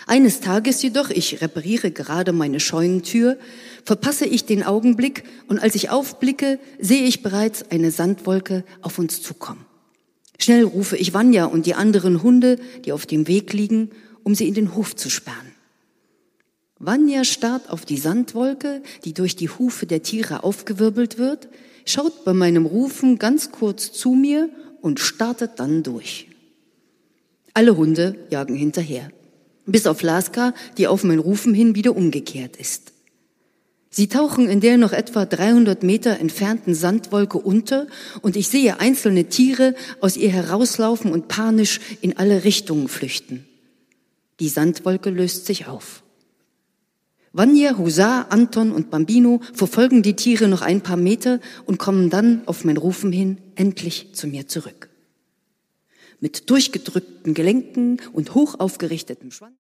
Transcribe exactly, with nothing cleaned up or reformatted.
Eines Tages jedoch, ich repariere gerade meine Scheunentür, verpasse ich den Augenblick und als ich aufblicke, sehe ich bereits eine Sandwolke auf uns zukommen. Schnell rufe ich Vanja und die anderen Hunde, die auf dem Weg liegen, um sie in den Hof zu sperren. Vanja starrt auf die Sandwolke, die durch die Hufe der Tiere aufgewirbelt wird, schaut bei meinem Rufen ganz kurz zu mir und startet dann durch. Alle Hunde jagen hinterher, bis auf Laska, die auf mein Rufen hin wieder umgekehrt ist. Sie tauchen in der noch etwa dreihundert Meter entfernten Sandwolke unter und ich sehe einzelne Tiere aus ihr herauslaufen und panisch in alle Richtungen flüchten. Die Sandwolke löst sich auf. Vanja, Husar, Anton und Bambino verfolgen die Tiere noch ein paar Meter und kommen dann auf mein Rufen hin endlich zu mir zurück. Mit durchgedrückten Gelenken und hoch aufgerichtetem Schwanz